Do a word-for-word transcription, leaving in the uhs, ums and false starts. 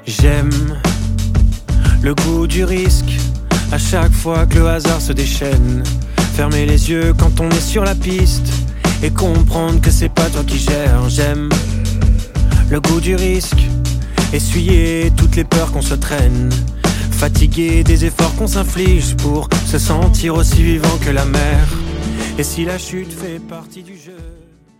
J'aime le goût du risque, à chaque fois que le hasard se déchaîne. Fermer les yeux quand on est sur la piste et comprendre que c'est pas toi qui gères. J'aime le goût du risque, essuyer toutes les peurs qu'on se traîne, fatigué des efforts qu'on s'inflige pour se sentir aussi vivant que la mer. Et si la chute fait partie du jeu,